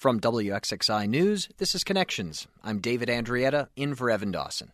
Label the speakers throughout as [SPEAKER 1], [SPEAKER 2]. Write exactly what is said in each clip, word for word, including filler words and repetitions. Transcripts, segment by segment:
[SPEAKER 1] From W X X I News, this is Connections. I'm David Andrietta, in for Evan Dawson.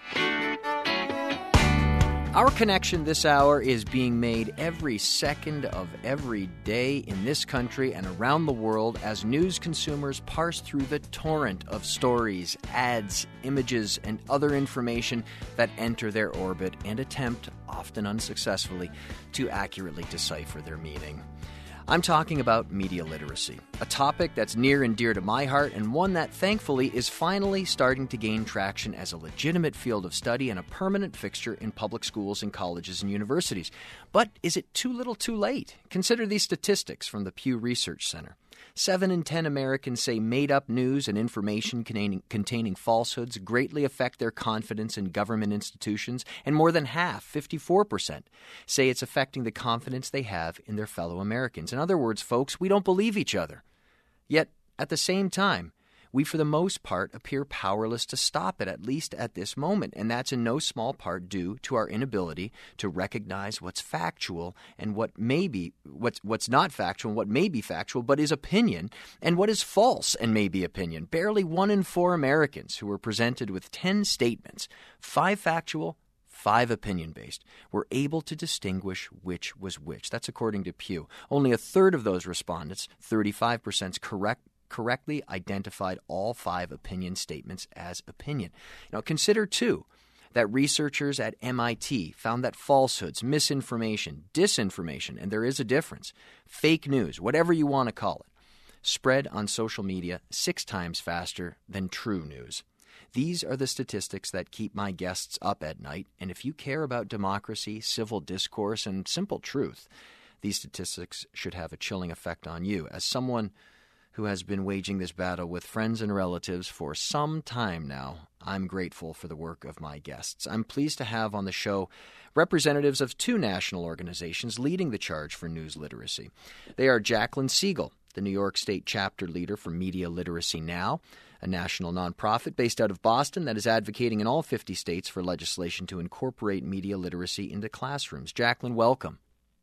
[SPEAKER 1] Our connection this hour is being made every second of every day in this country and around the world as news consumers parse through the torrent of stories, ads, images, and other information that enter their orbit and attempt, often unsuccessfully, to accurately decipher their meaning. I'm talking about media literacy, a topic that's near and dear to my heart and one that, thankfully, is finally starting to gain traction as a legitimate field of study and a permanent fixture in public schools and colleges and universities. But is it too little too late? Consider these statistics from the Pew Research Center. Seven in ten Americans say made-up news and information containing, containing falsehoods greatly affect their confidence in government institutions, and more than half, fifty-four percent, say it's affecting the confidence they have in their fellow Americans. In other words, folks, we don't believe each other. Yet, at the same time, we, for the most part, appear powerless to stop it, at least at this moment, and that's in no small part due to our inability to recognize what's factual and what may be, what's, what's not factual and what may be factual but is opinion, and what is false and may be opinion. Barely one in four Americans who were presented with ten statements, five factual, five opinion-based, were able to distinguish which was which. That's according to Pew. Only a third of those respondents, thirty-five percent, correct correctly identified all five opinion statements as opinion. Now, consider, too, that researchers at M I T found that falsehoods, misinformation, disinformation, and there is a difference, fake news, whatever you want to call it, spread on social media six times faster than true news. These are the statistics that keep my guests up at night, and if you care about democracy, civil discourse, and simple truth, these statistics should have a chilling effect on you. As someone who has been waging this battle with friends and relatives for some time now, I'm grateful for the work of my guests. I'm pleased to have on the show representatives of two national organizations leading the charge for news literacy. They are Jacqueline Siegel, the New York State chapter leader for Media Literacy Now, a national nonprofit based out of Boston that is advocating in all fifty states for legislation to incorporate media literacy into classrooms. Jacqueline, welcome.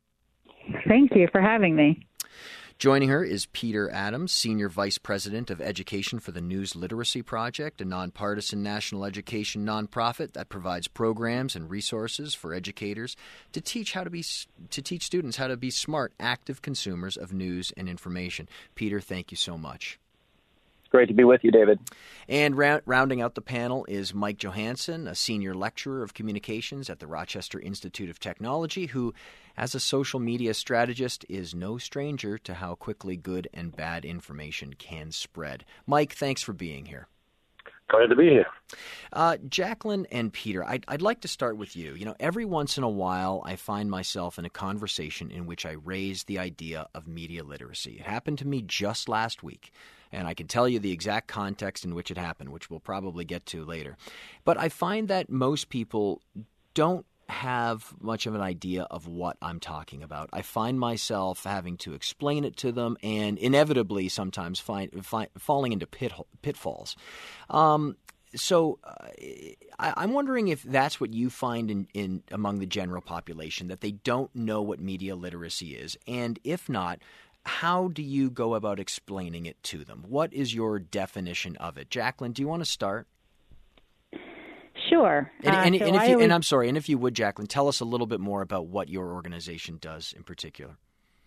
[SPEAKER 2] Thank you for having me.
[SPEAKER 1] Joining her is Peter Adams, Senior Vice President of Education for the News Literacy Project, a nonpartisan national education nonprofit that provides programs and resources for educators to teach how to be to teach students how to be smart, active consumers of news and information. Peter, thank you so much.
[SPEAKER 3] Great to be with you, David.
[SPEAKER 1] And ra- rounding out the panel is Mike Johansson, a senior lecturer of communications at the Rochester Institute of Technology, who, as a social media strategist, is no stranger to how quickly good and bad information can spread. Mike, thanks for being here.
[SPEAKER 4] Glad to be here.
[SPEAKER 1] Uh, Jacqueline and Peter, I'd, I'd like to start with you. You know, every once in a while, I find myself in a conversation in which I raise the idea of media literacy. It happened to me just last week, and I can tell you the exact context in which it happened, which we'll probably get to later. But I find that most people don't have much of an idea of what I'm talking about. I find myself having to explain it to them and inevitably sometimes find, find, falling into pit, pitfalls. Um, so uh, I, I'm wondering if that's what you find in, in among the general population, that they don't know what media literacy is. And if not, how do you go about explaining it to them? What is your definition of it? Jacqueline, do you want to start?
[SPEAKER 2] Sure.
[SPEAKER 1] And,
[SPEAKER 2] uh,
[SPEAKER 1] and,
[SPEAKER 2] so
[SPEAKER 1] and, if you,
[SPEAKER 2] always...
[SPEAKER 1] and I'm sorry, and if you would, Jacqueline, tell us a little bit more about what your organization does in particular.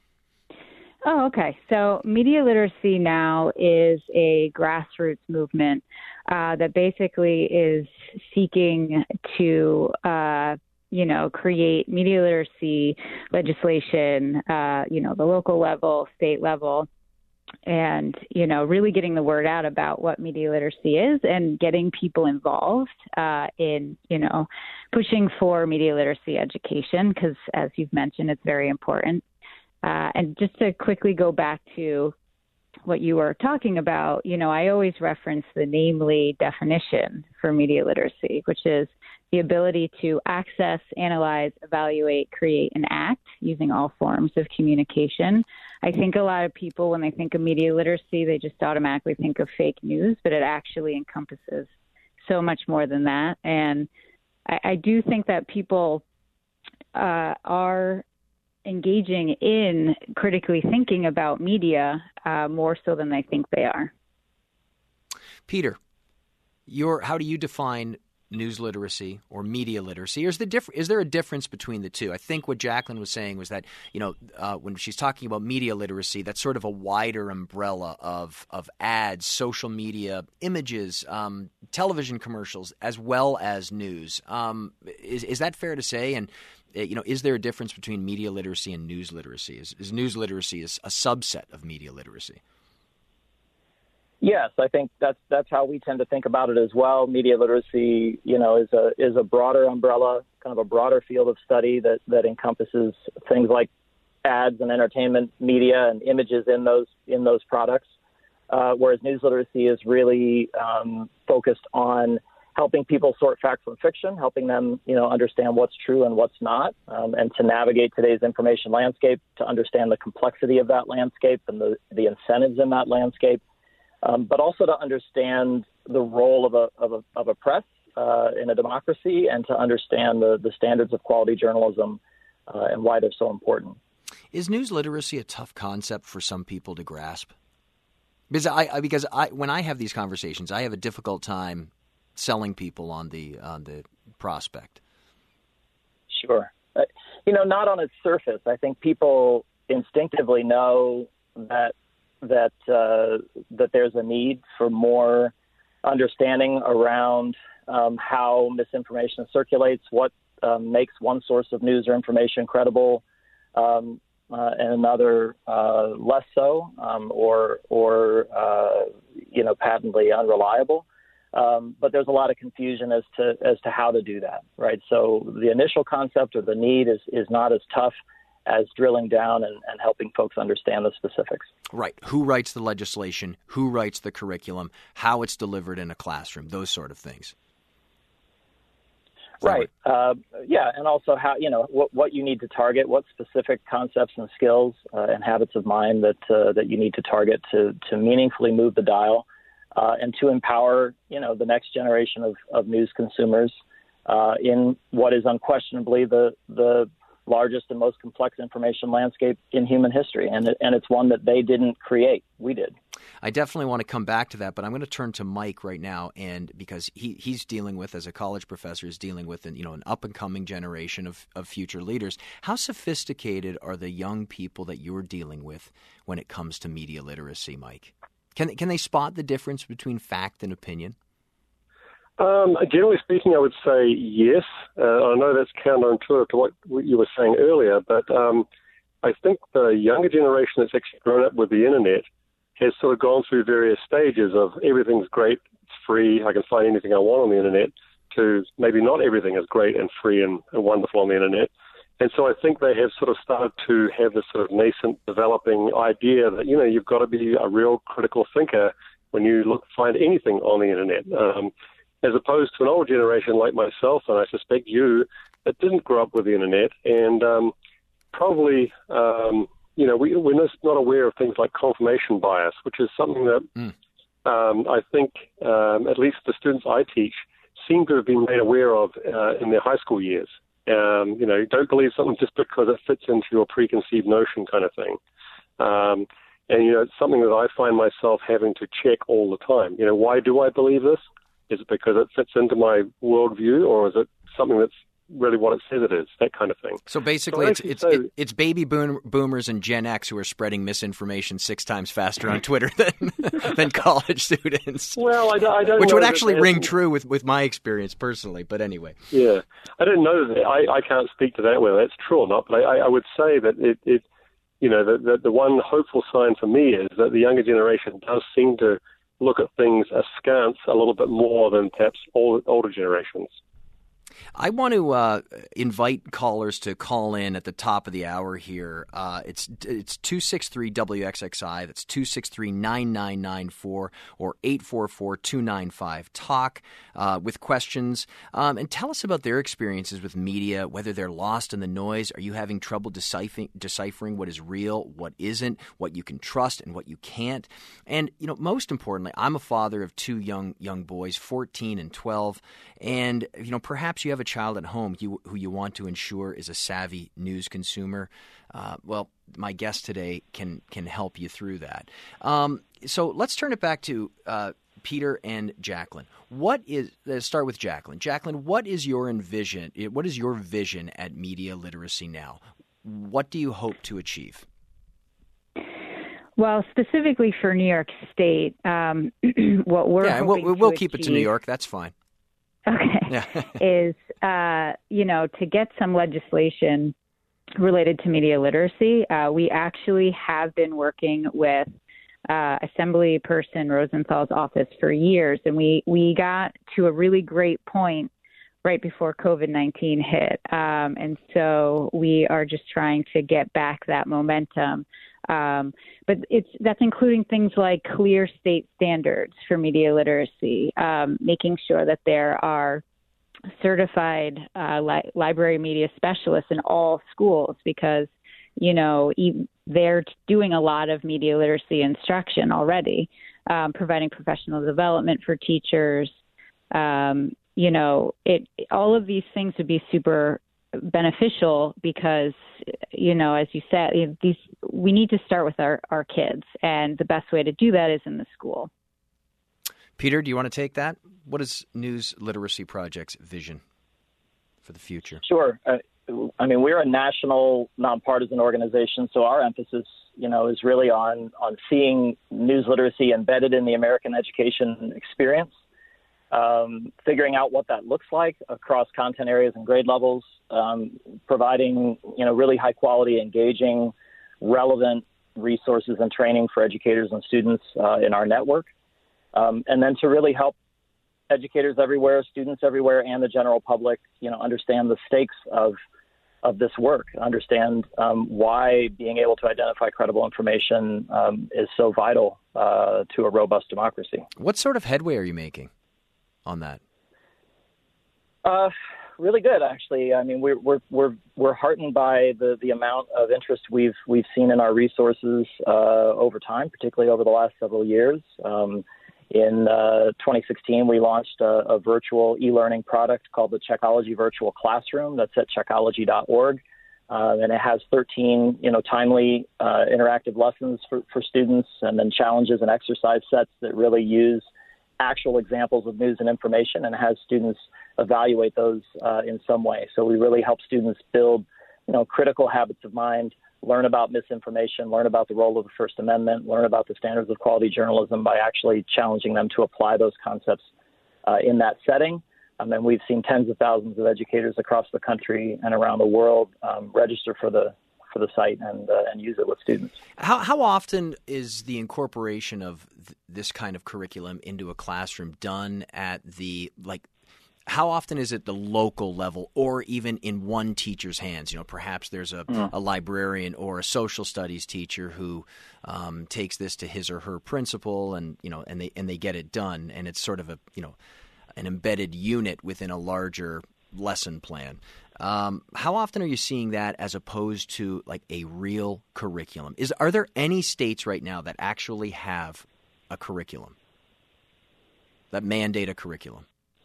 [SPEAKER 2] Oh, okay. So Media Literacy Now is a grassroots movement uh, that basically is seeking to, uh, you know, create media literacy legislation, uh, you know, the local level, state level, and, you know, really getting the word out about what media literacy is and getting people involved uh, in, you know, pushing for media literacy education, because, as you've mentioned, it's very important. Uh, and just to quickly go back to what you were talking about, you know, I always reference the namely definition for media literacy, which is the ability to access, analyze, evaluate, create, and act using all forms of communication. I think a lot of people, when they think of media literacy, they just automatically think of fake news, but it actually encompasses so much more than that. And I, I do think that people uh, are engaging in critically thinking about media uh, more so than they think they are.
[SPEAKER 1] Peter, your how do you define news literacy or media literacy? Or is, the diff- is there a difference between the two? I think what Jacqueline was saying was that, you know, uh, when she's talking about media literacy, that's sort of a wider umbrella of of ads, social media, images, um, television commercials, as well as news. Um, is, is that fair to say? And, uh, you know, is there a difference between media literacy and news literacy? Is, is news literacy is a subset of media literacy?
[SPEAKER 3] Yes, I think that's that's how we tend to think about it as well. Media literacy, you know, is a is a broader umbrella, kind of a broader field of study that, that encompasses things like ads and entertainment media and images in those in those products. Uh, whereas news literacy is really um, focused on helping people sort fact from fiction, helping them, you know, understand what's true and what's not, um, and to navigate today's information landscape, to understand the complexity of that landscape and the the incentives in that landscape. Um, but also to understand the role of a of a, of a press uh, in a democracy, and to understand the, the standards of quality journalism uh, and why they're so important.
[SPEAKER 1] Is news literacy a tough concept for some people to grasp? Because I, I because I when I have these conversations, I have a difficult time selling people on the on the prospect.
[SPEAKER 3] Sure, uh, you know, not on its surface. I think people instinctively know that. that uh, that there's a need for more understanding around um, how misinformation circulates, what um, makes one source of news or information credible, um, uh, and another uh, less so, um, or or uh, you know, patently unreliable. Um, but there's a lot of confusion as to as to how to do that, right? So the initial concept or the need is is not as tough as drilling down and, and helping folks understand the specifics.
[SPEAKER 1] Right. Who writes the legislation? Who writes the curriculum? How it's delivered in a classroom? Those sort of things.
[SPEAKER 3] Right. Uh, yeah, and also how, you know, what, what you need to target, what specific concepts and skills uh, and habits of mind that uh, that you need to target to to meaningfully move the dial uh, and to empower, you know, the next generation of, of news consumers uh, in what is unquestionably the the largest and most complex information landscape in human history. And, and it's one that they didn't create. We did.
[SPEAKER 1] I definitely want to come back to that, but I'm going to turn to Mike right now, and because he, he's dealing with, as a college professor, is dealing with an, you know, an up-and-coming generation of, of future leaders. How sophisticated are the young people that you're dealing with when it comes to media literacy, Mike? Can, can they spot the difference between fact and opinion?
[SPEAKER 4] Um, generally speaking, I would say yes. Uh, I know that's counterintuitive to what you were saying earlier, but um, I think the younger generation that's actually grown up with the internet has sort of gone through various stages of everything's great, it's free, I can find anything I want on the internet, to maybe not everything is great and free and, and wonderful on the internet. And so I think they have sort of started to have this sort of nascent developing idea that, you know, you've got to be a real critical thinker when you look find anything on the internet. Um, as opposed to an older generation like myself, and I suspect you, that didn't grow up with the internet, and um, probably, um, you know, we, we're just not aware of things like confirmation bias, which is something that mm. um, I think um, at least the students I teach seem to have been made aware of uh, in their high school years. Um, you know, don't believe something just because it fits into your preconceived notion kind of thing. Um, and, you know, it's something that I find myself having to check all the time. You know, why do I believe this? Is it because it fits into my worldview, or is it something that's really what it says it is? That kind of thing.
[SPEAKER 1] So basically, so it's it's, say, it, it's baby boom, boomers and Gen X who are spreading misinformation six times faster on Twitter than than college students.
[SPEAKER 4] Well, I, I don't.
[SPEAKER 1] Which
[SPEAKER 4] know
[SPEAKER 1] would actually
[SPEAKER 4] that,
[SPEAKER 1] ring true with, with my experience personally. But anyway.
[SPEAKER 4] Yeah, I don't know that. I, I can't speak to that whether that's true or not. But I, I would say that it, it you know, the, the the one hopeful sign for me is that the younger generation does seem to look at things askance a little bit more than perhaps older, older generations.
[SPEAKER 1] I want to uh, invite callers to call in at the top of the hour here. Uh, it's it's two six three W X X I. That's two six three, nine nine nine four or eight four four, two nine five, talk uh, with questions. Um, and tell us about their experiences with media, whether they're lost in the noise. Are you having trouble deciphering, deciphering what is real, what isn't, what you can trust and what you can't? And, you know, most importantly, I'm a father of two young young boys, fourteen and twelve. And, you know, perhaps you you have a child at home you, who you want to ensure is a savvy news consumer, uh, well, my guest today can can help you through that. Um, so let's turn it back to uh, Peter and Jacqueline. What is? Let's start with Jacqueline. Jacqueline, what is your envision? What is your vision at Media Literacy Now? What do you hope to achieve?
[SPEAKER 2] Well, specifically for New York State, um, what we're
[SPEAKER 1] yeah,
[SPEAKER 2] hoping
[SPEAKER 1] we'll, we'll
[SPEAKER 2] to
[SPEAKER 1] keep
[SPEAKER 2] achieve,
[SPEAKER 1] it to New York. That's fine.
[SPEAKER 2] Okay,
[SPEAKER 1] yeah.
[SPEAKER 2] is uh, you know to get some legislation related to media literacy. Uh, we actually have been working with uh, Assemblyperson Rosenthal's office for years, and we we got to a really great point right before COVID nineteen hit, um, and so we are just trying to get back that momentum. Um, but it's that's including things like clear state standards for media literacy, um, making sure that there are certified uh, li- library media specialists in all schools, because, you know, e- they're doing a lot of media literacy instruction already, um, providing professional development for teachers. Um, you know, it all of these things would be super beneficial because, you know, as you said, these we need to start with our, our kids, and the best way to do that is in the school.
[SPEAKER 1] Peter, do you want to take that? What is News Literacy Project's vision for the future?
[SPEAKER 3] Sure. Uh, I mean, we're a national nonpartisan organization, so our emphasis, you know, is really on on seeing news literacy embedded in the American education experience. Um, figuring out what that looks like across content areas and grade levels, um, providing, you know, really high quality, engaging, relevant resources and training for educators and students uh, in our network. Um, and then to really help educators everywhere, students everywhere, and the general public, you know, understand the stakes of of this work, understand um, why being able to identify credible information um, is so vital uh, to a robust democracy.
[SPEAKER 1] What sort of headway are you making on that?
[SPEAKER 3] Uh, really good, actually. I mean, we're we're we're we're heartened by the, the amount of interest we've we've seen in our resources uh, over time, particularly over the last several years. Um, in uh, twenty sixteen, we launched a, a virtual e-learning product called the Checkology Virtual Classroom. That's at checkology dot org, uh, and it has thirteen, you know, timely uh, interactive lessons for, for students, and then challenges and exercise sets that really use actual examples of news and information, and has students evaluate those uh, in some way. So we really help students build, you know, critical habits of mind, learn about misinformation, learn about the role of the First Amendment, learn about the standards of quality journalism by actually challenging them to apply those concepts uh, in that setting. Um, and we've seen tens of thousands of educators across the country and around the world um, register for the for the site and uh, and use it with students.
[SPEAKER 1] How how often is the incorporation of th- this kind of curriculum into a classroom done at the, like, how often is it the local level or even in one teacher's hands? You know, perhaps there's a, mm. a librarian or a social studies teacher who um, takes this to his or her principal, and, you know, and they and they get it done, and it's sort of a, you know, an embedded unit within a larger lesson plan. Um, how often are you seeing that as opposed to like a real curriculum? Is are there any states right now that actually have a curriculum, that mandate a curriculum?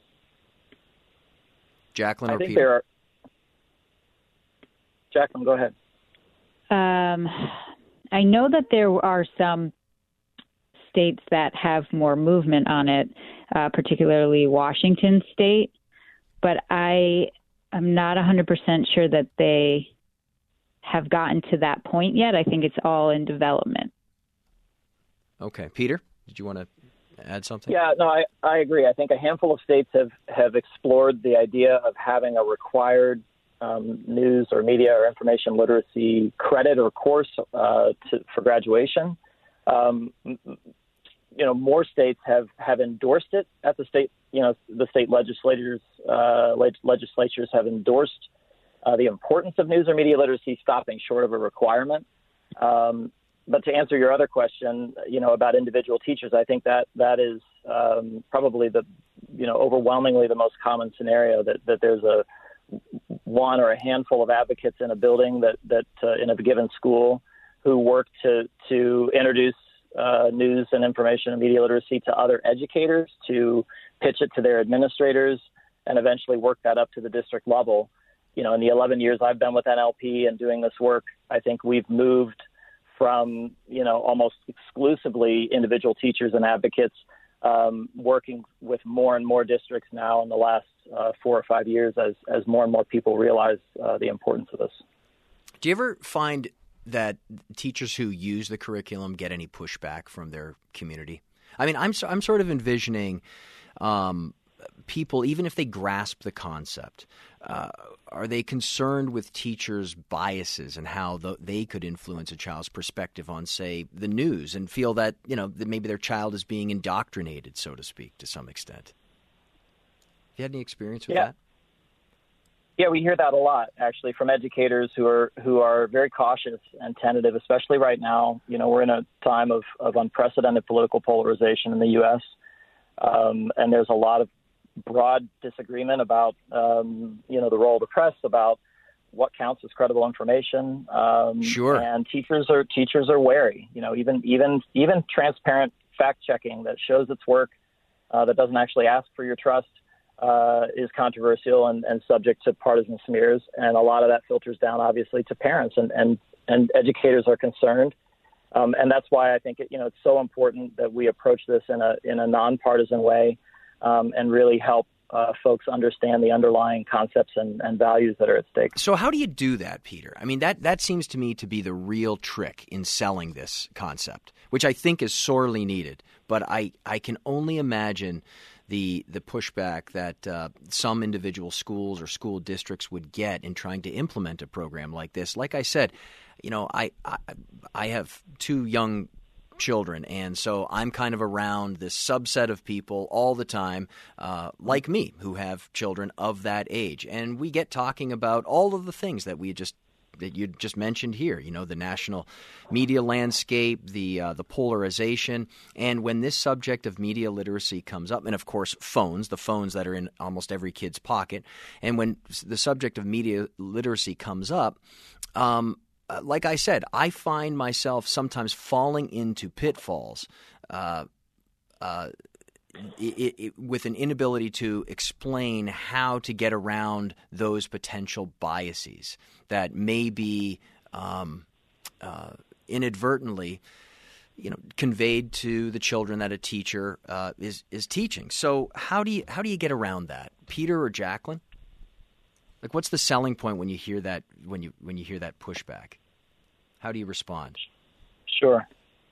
[SPEAKER 1] Jacqueline or
[SPEAKER 3] I think
[SPEAKER 1] Peter?
[SPEAKER 3] there are. Jacqueline, go ahead.
[SPEAKER 2] Um, I know that there are some states that have more movement on it, uh, particularly Washington State, but I am not one hundred percent sure that they have gotten to that point yet. I think it's all in development.
[SPEAKER 1] Okay. Peter, did you want to add something?
[SPEAKER 3] Yeah, no, I, I agree. I think a handful of states have, have explored the idea of having a required um, news or media or information literacy credit or course uh, to, for graduation. Um, you know, more states have, have endorsed it at the state. You know, the state legislators uh, leg- legislatures have endorsed uh, the importance of news or media literacy, stopping short of a requirement. Um, But to answer your other question, you know, about individual teachers, I think that that is um, probably the, you know, overwhelmingly the most common scenario, that, that there's a one or a handful of advocates in a building that, that uh, in a given school who work to, to introduce uh, news and information and media literacy to other educators, to pitch it to their administrators, and eventually work that up to the district level. You know, in the eleven years I've been with N L P and doing this work, I think we've moved from, you know, almost exclusively individual teachers and advocates um, working with more and more districts now in the last uh, four or five years as, as more and more people realize uh, the importance of this.
[SPEAKER 1] Do you ever find that teachers who use the curriculum get any pushback from their community? I mean, I'm I'm sort of envisioning um, people, even if they grasp the concept, uh, are they concerned with teachers' biases and how the, they could influence a child's perspective on, say, the news, and feel that, you know, that maybe their child is being indoctrinated, so to speak, to some extent? Have you had any experience with
[SPEAKER 3] yeah.
[SPEAKER 1] that?
[SPEAKER 3] Yeah, we hear that a lot, actually, from educators who are who are very cautious and tentative, especially right now. You know, we're in a time of, of unprecedented political polarization in the U S, um, and there's a lot of broad disagreement about, um, you know, the role of the press, about what counts as credible information. Um,
[SPEAKER 1] sure.
[SPEAKER 3] And teachers are teachers are wary. You know, even even even transparent fact checking that shows its work, uh, that doesn't actually ask for your trust, uh, is controversial and, and subject to partisan smears. And a lot of that filters down, obviously, to parents, and and, and educators are concerned. Um, and that's why I think it, you know, it's so important that we approach this in a in a nonpartisan way. Um, and really help uh, folks understand the underlying concepts and, and values that are at stake.
[SPEAKER 1] So how do you do that, Peter? I mean, that, that seems to me to be the real trick in selling this concept, which I think is sorely needed. But I, I can only imagine the the pushback that uh, some individual schools or school districts would get in trying to implement a program like this. Like I said, you know, I I, I have two young children, and so I'm kind of around this subset of people all the time, uh, like me, who have children of that age, and we get talking about all of the things that we just that you just mentioned here. You know, the national media landscape, the uh, the polarization, and when this subject of media literacy comes up, and of course phones, the phones that are in almost every kid's pocket, and when the subject of media literacy comes up, um, Uh, like I said, I find myself sometimes falling into pitfalls uh, uh, it, it, with an inability to explain how to get around those potential biases that may be um, uh, inadvertently, you know, conveyed to the children that a teacher uh, is is teaching. So how do you how do you get around that, Peter or Jacqueline? Like, what's the selling point when you hear that when you when you hear that pushback? How do you respond?
[SPEAKER 3] Sure.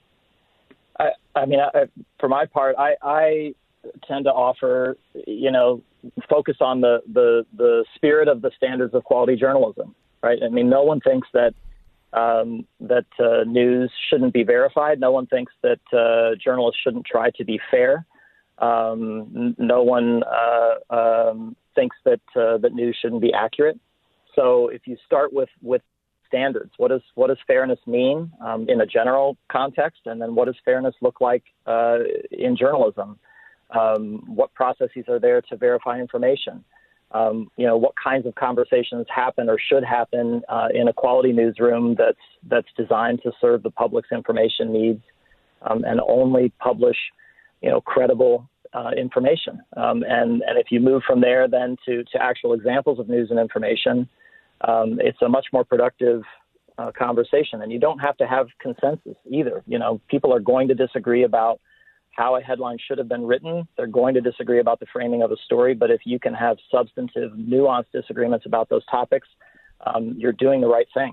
[SPEAKER 3] I, I mean, I, for my part, I, I tend to offer, you know, focus on the, the, the spirit of the standards of quality journalism, right? I mean, no one thinks that um, that uh, news shouldn't be verified. No one thinks that uh, journalists shouldn't try to be fair. Um, no one uh, um, thinks that uh, that news shouldn't be accurate. So if you start with, with standards, what does what does fairness mean um, in a general context, and then what does fairness look like uh, in journalism? Um, what processes are there to verify information? Um, you know, what kinds of conversations happen or should happen uh, in a quality newsroom that's that's designed to serve the public's information needs um, and only publish, you know, credible uh, information. Um, and and if you move from there then to to actual examples of news and information, um, it's a much more productive uh, conversation. And you don't have to have consensus either. You know, people are going to disagree about how a headline should have been written. They're going to disagree about the framing of a story. But if you can have substantive, nuanced disagreements about those topics, um, you're doing the right thing.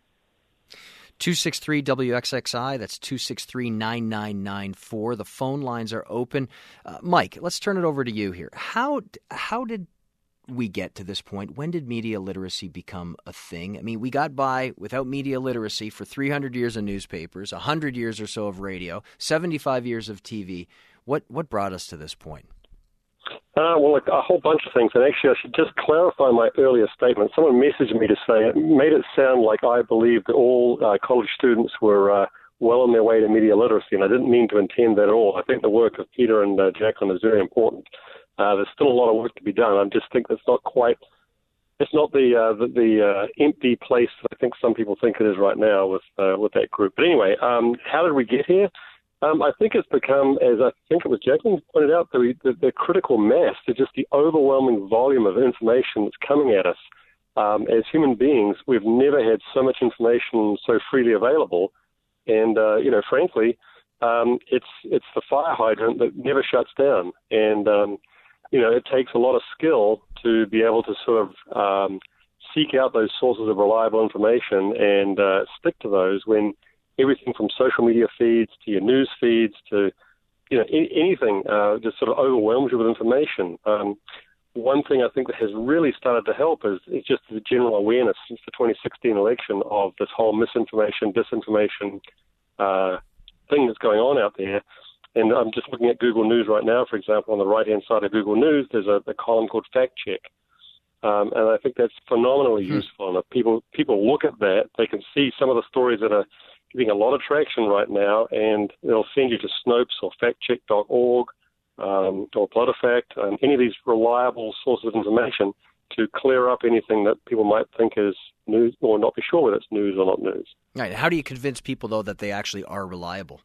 [SPEAKER 1] two six three W X X I, that's two six three, nine nine nine four. The phone lines are open. Uh, Mike, let's turn it over to you here. How how did we get to this point? When did media literacy become a thing? I mean, we got by without media literacy for three hundred years of newspapers, one hundred years or so of radio, seventy-five years of T V. What what brought us to this point?
[SPEAKER 4] Uh, well, like a whole bunch of things. And actually, I should just clarify my earlier statement. Someone messaged me to say it made it sound like I believed that all uh, college students were uh, well on their way to media literacy, and I didn't mean to intend that at all. I think the work of Peter and uh, Jacqueline is very important. Uh, there's still a lot of work to be done. I just think that's not quite, it's not the uh, the, the uh, empty place that I think some people think it is right now with uh, with that group. But anyway, um, how did we get here? Um, I think it's become, as I think it was Jacqueline pointed out, the, the, the critical mass, the, just the overwhelming volume of information that's coming at us. Um, as human beings, we've never had so much information so freely available. And, uh, you know, frankly, um, it's it's the fire hydrant that never shuts down. And, um, you know, it takes a lot of skill to be able to sort of um, seek out those sources of reliable information and uh, stick to those when everything from social media feeds to your news feeds to, you know, a- anything uh, just sort of overwhelms you with information. Um, one thing I think that has really started to help is, is just the general awareness since the twenty sixteen election of this whole misinformation, disinformation uh, thing that's going on out there. And I'm just looking at Google News right now, for example, on the right-hand side of Google News, there's a, a column called Fact Check. Um, and I think that's phenomenally hmm. useful. And if people, people look at that, they can see some of the stories that are getting a lot of traction right now, and they'll send you to Snopes or fact check dot org um, or PolitiFact, um, any of these reliable sources of information to clear up anything that people might think is news or not be sure whether it's news or not news.
[SPEAKER 1] Right. How do you convince people, though, that they actually are reliable?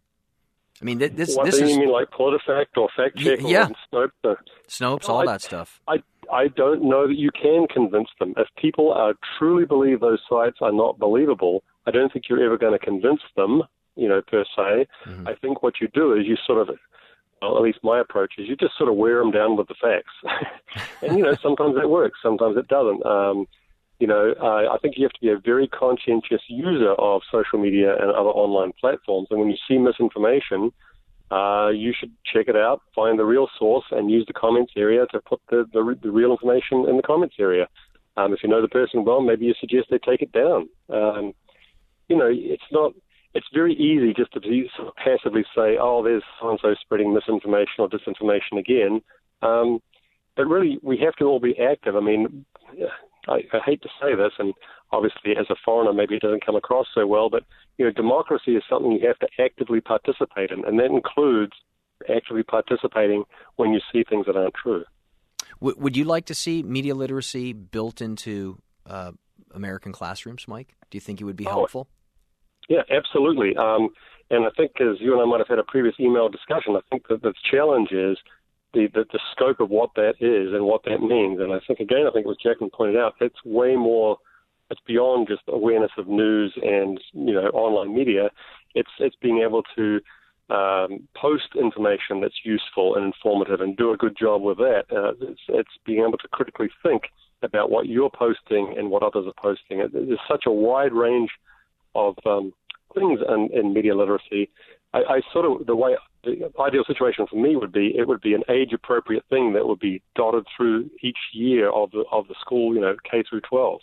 [SPEAKER 1] I mean, th- this,
[SPEAKER 4] what,
[SPEAKER 1] this
[SPEAKER 4] do
[SPEAKER 1] is...
[SPEAKER 4] you mean like PolitiFact or Fact Check
[SPEAKER 1] y- yeah.
[SPEAKER 4] or Snopes? Or,
[SPEAKER 1] Snopes,
[SPEAKER 4] no,
[SPEAKER 1] all
[SPEAKER 4] I,
[SPEAKER 1] that stuff.
[SPEAKER 4] I, I don't know that you can convince them. If people are, truly believe those sites are not believable, I don't think you're ever going to convince them, you know, per se. Mm-hmm. I think what you do is you sort of, well, at least my approach is you just sort of wear them down with the facts. And, you know, sometimes it works, sometimes it doesn't. Um, you know, uh, I think you have to be a very conscientious user of social media and other online platforms. And when you see misinformation, uh, you should check it out, find the real source, and use the comments area to put the, the, the real information in the comments area. Um, if you know the person well, maybe you suggest they take it down. Um, you know, it's not, it's very easy just to be, sort of passively say, oh, there's so-and-so spreading misinformation or disinformation again. Um, but really, we have to all be active. I mean, I, I hate to say this, and obviously as a foreigner, maybe it doesn't come across so well, but, you know, democracy is something you have to actively participate in, and that includes actively participating when you see things that aren't true.
[SPEAKER 1] W- would you like to see media literacy built into uh, American classrooms, Mike? Do you think it would be
[SPEAKER 4] oh,
[SPEAKER 1] helpful?
[SPEAKER 4] Yeah, absolutely. Um, and I think, as you and I might have had a previous email discussion, I think that the challenge is the, the, the scope of what that is and what that means. And I think, again, I think what Jacqueline pointed out, it's way more, it's beyond just awareness of news and, you know, online media. It's it's being able to um, post information that's useful and informative and do a good job with that. Uh, it's, it's being able to critically think about what you're posting and what others are posting. It, there's such a wide range of um, things in, in media literacy. I, I sort of, the way, the ideal situation for me would be, it would be an age-appropriate thing that would be dotted through each year of the of the school, you know, K through twelve.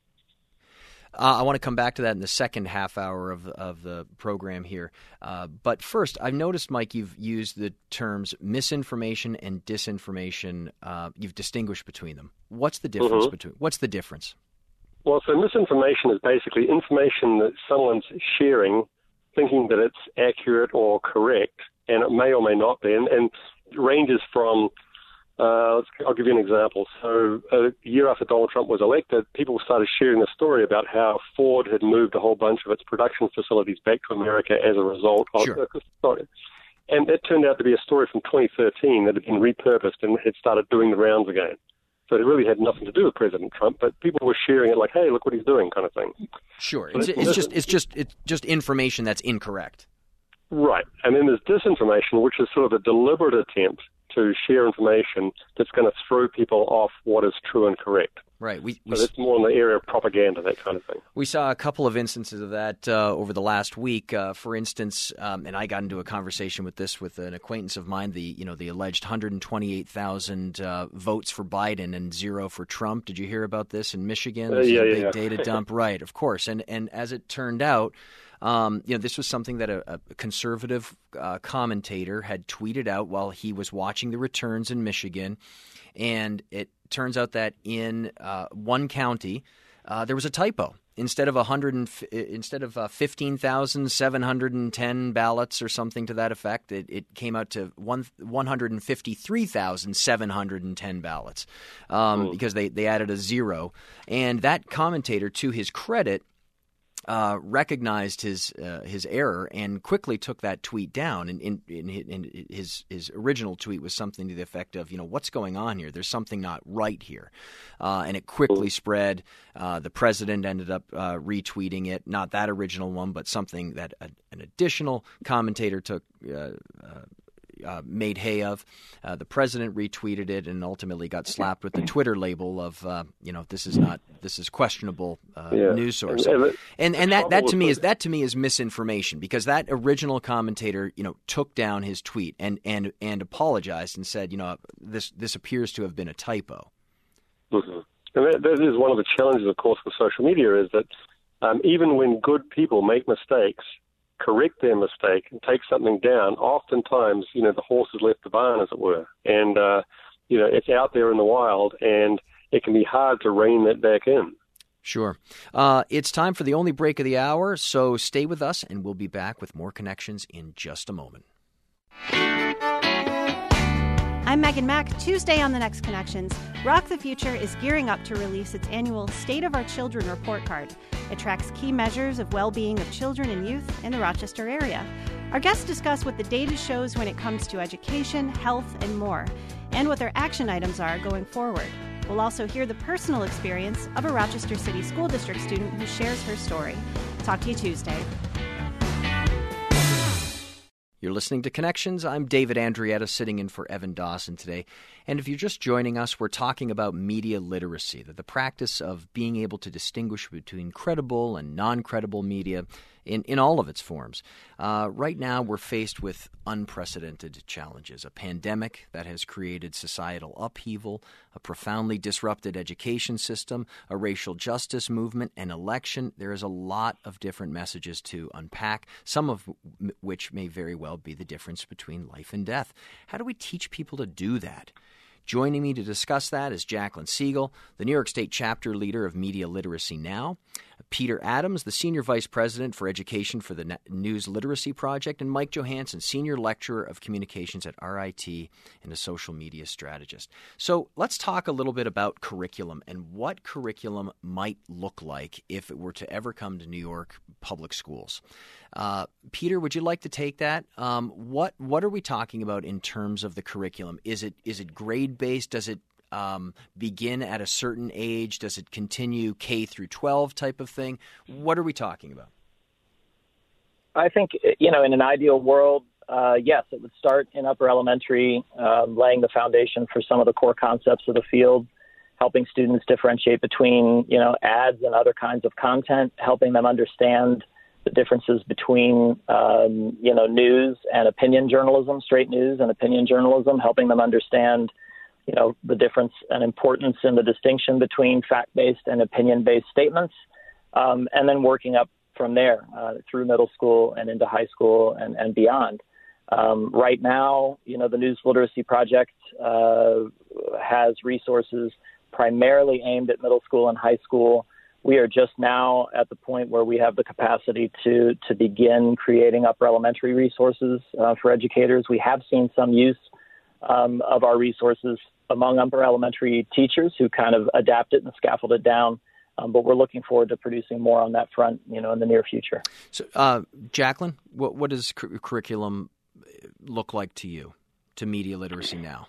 [SPEAKER 1] Uh, I want to come back to that in the second half hour of of the program here. Uh, but first, I've noticed, Mike, you've used the terms misinformation and disinformation. Uh, you've distinguished between them. What's the difference
[SPEAKER 4] Mm-hmm.
[SPEAKER 1] between? What's the difference?
[SPEAKER 4] Well, so misinformation is basically information that someone's sharing, thinking that it's accurate or correct, and it may or may not be, and, and it ranges from, uh, let's, I'll give you an example. So a year after Donald Trump was elected, people started sharing a story about how Ford had moved a whole bunch of its production facilities back to America as a result of
[SPEAKER 1] Sure.
[SPEAKER 4] uh, sorry. And it turned out to be a story from twenty thirteen that had been repurposed and had started doing the rounds again. So it really had nothing to do with President Trump, but people were sharing it like, "Hey, look what he's doing," kind of thing.
[SPEAKER 1] Sure,
[SPEAKER 4] So
[SPEAKER 1] it's,
[SPEAKER 4] it's,
[SPEAKER 1] it's just it's just it's just information that's incorrect.
[SPEAKER 4] Right, and then there's disinformation, which is sort of a deliberate attempt to share information that's going to throw people off what is true and correct.
[SPEAKER 1] Right. We, we
[SPEAKER 4] so it's more in the area of propaganda, that kind of thing.
[SPEAKER 1] We saw a couple of instances of that uh, over the last week. Uh, for instance, um, and I got into a conversation with this with an acquaintance of mine. The you know the alleged one hundred twenty-eight thousand uh, votes for Biden and zero for Trump. Did you hear about this in Michigan?
[SPEAKER 4] Uh,
[SPEAKER 1] This
[SPEAKER 4] yeah,
[SPEAKER 1] is a
[SPEAKER 4] yeah,
[SPEAKER 1] big
[SPEAKER 4] yeah.
[SPEAKER 1] data dump. Right. Of course. And and as it turned out. Um, you know, this was something that a, a conservative uh, commentator had tweeted out while he was watching the returns in Michigan, and it turns out that in uh, one county uh, there was a typo. Instead of one hundred, instead of uh, fifteen thousand seven hundred ten ballots or something to that effect, it, it came out to one one hundred fifty-three thousand seven hundred ten ballots um,
[SPEAKER 4] oh.
[SPEAKER 1] because they they added a zero, and that commentator, to his credit, uh, recognized his uh, his error and quickly took that tweet down. And in, in, in his his original tweet was something to the effect of, you know, what's going on here? There's something not right here. Uh, and it quickly spread. Uh, the president ended up uh, retweeting it, not that original one, but something that a, an additional commentator took uh, uh, Uh, made hay of. Uh, the president retweeted it and ultimately got slapped with the Twitter label of, uh, you know, this is not, this is questionable uh,
[SPEAKER 4] yeah.
[SPEAKER 1] news source.
[SPEAKER 4] And, and,
[SPEAKER 1] and and that, that to me is that to me is misinformation, because that original commentator, you know, took down his tweet and and and apologized and said, you know, this this appears to have been a typo.
[SPEAKER 4] Mm-hmm. And that, that is one of the challenges, of course, with social media, is that um, even when good people make mistakes, correct their mistake and take something down, oftentimes, you know, the horse has left the barn, as it were. And, uh, you know, it's out there in the wild, and it can be hard to rein that back in.
[SPEAKER 1] Sure. Uh, it's time for the only break of the hour, so stay with us, and we'll be back with more Connections in just a moment.
[SPEAKER 5] I'm Megan Mack. Tuesday on The Next Connections, Rock the Future is gearing up to release its annual State of Our Children report card. It tracks key measures of well-being of children and youth in the Rochester area. Our guests discuss what the data shows when it comes to education, health, and more, and what their action items are going forward. We'll also hear the personal experience of a Rochester City School District student who shares her story. Talk to you Tuesday.
[SPEAKER 1] You're listening to Connections. I'm David Andrietta, sitting in for Evan Dawson today. And if you're just joining us, we're talking about media literacy, the practice of being able to distinguish between credible and non-credible media in, in all of its forms. Uh, right now, we're faced with unprecedented challenges, a pandemic that has created societal upheaval, a profoundly disrupted education system, a racial justice movement, an election. There is a lot of different messages to unpack, some of which may very well be the difference between life and death. How do we teach people to do that? Joining me to discuss that is Jacqueline Siegel, the New York State chapter leader of Media Literacy Now, Peter Adams, the Senior Vice President for Education for the News Literacy Project, and Mike Johansson, Senior Lecturer of Communications at R I T and a social media strategist. So let's talk a little bit about curriculum and what curriculum might look like if it were to ever come to New York public schools. Uh, Peter, would you like to take that? Um, what what are we talking about in terms of the curriculum? Is it is it grade-based? Does it um, begin at a certain age? Does it continue K through twelve type of thing? What are we talking about?
[SPEAKER 3] I think, you know, in an ideal world, uh, yes, it would start in upper elementary, um, laying the foundation for some of the core concepts of the field, helping students differentiate between, you know, ads and other kinds of content, helping them understand the differences between, um, you know, news and opinion journalism, straight news and opinion journalism, helping them understand, you know, the difference and importance in the distinction between fact-based and opinion-based statements, um, and then working up from there uh, through middle school and into high school and, and beyond. Um, right now, you know, the News Literacy Project uh, has resources primarily aimed at middle school and high school. We are just now at the point where we have the capacity to to begin creating upper elementary resources uh, for educators. We have seen some use um, of our resources among upper elementary teachers who kind of adapt it and scaffold it down. Um, but we're looking forward to producing more on that front, you know, in the near future.
[SPEAKER 1] So, uh, Jacqueline, what what does cu- curriculum look like to you, to Media Literacy Now?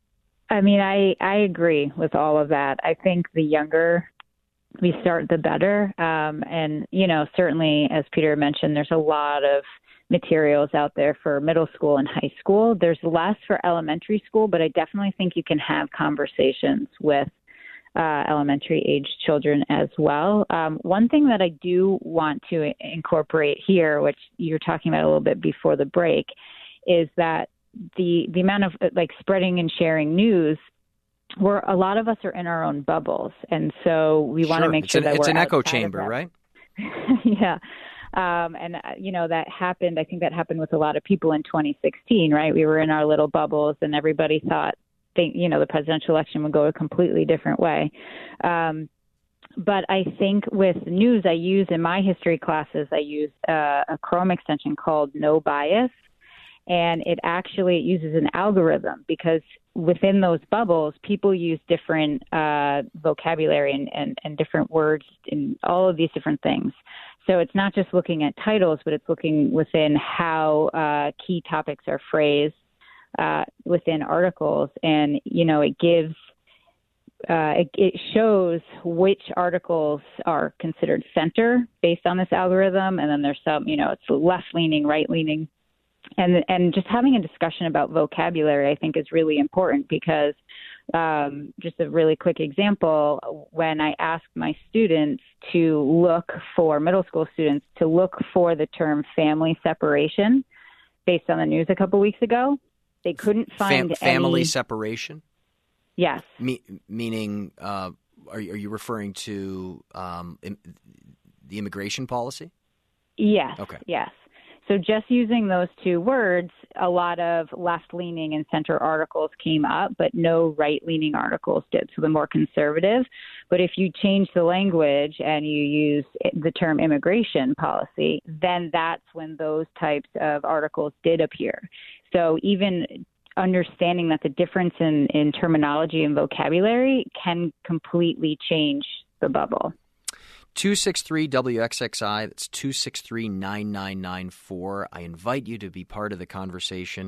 [SPEAKER 2] I mean, I, I agree with all of that. I think the younger we start, the better. Um, and, you know, certainly, as Peter mentioned, there's a lot of materials out there for middle school and high school. There's less for elementary school, but I definitely think you can have conversations with uh, elementary age children as well. Um, one thing that I do want to incorporate here, which you were talking about a little bit before the break, is that the the amount of like spreading and sharing news, where a lot of us are in our own bubbles, and so we want to
[SPEAKER 1] sure.
[SPEAKER 2] make
[SPEAKER 1] it's
[SPEAKER 2] sure
[SPEAKER 1] an,
[SPEAKER 2] that
[SPEAKER 1] it's
[SPEAKER 2] we're
[SPEAKER 1] an echo
[SPEAKER 2] outside
[SPEAKER 1] chamber, right?
[SPEAKER 2] yeah, um, and uh, you know that happened. I think that happened with a lot of people in twenty sixteen, right? We were in our little bubbles, and everybody thought, think you know, the presidential election would go a completely different way. Um, but I think with news, I use in my history classes, I use uh, a Chrome extension called No Bias. And it actually it uses an algorithm because within those bubbles, people use different uh, vocabulary and, and, and different words and all of these different things. So it's not just looking at titles, but it's looking within how uh, key topics are phrased uh, within articles. And, you know, it gives, uh, it, it shows which articles are considered center based on this algorithm. And then there's some, you know, it's left-leaning, right-leaning. And and just having a discussion about vocabulary, I think, is really important because um, just a really quick example, when I asked my students to look for, middle school students, to look for the term family separation based on the news a couple weeks ago, they couldn't find
[SPEAKER 1] Fam- family
[SPEAKER 2] any...
[SPEAKER 1] separation?
[SPEAKER 2] Yes.
[SPEAKER 1] Me- meaning, uh, are, you, are you referring to um, im- the immigration policy?
[SPEAKER 2] Yes.
[SPEAKER 1] Okay.
[SPEAKER 2] Yes. So just using those two words, a lot of left-leaning and center articles came up, but no right-leaning articles did, so the more conservative. But if you change the language and you use the term immigration policy, then that's when those types of articles did appear. So even understanding that the difference in, in terminology and vocabulary can completely change the bubble.
[SPEAKER 1] two six three W X X I, that's two six three, nine nine nine four. I invite you to be part of the conversation.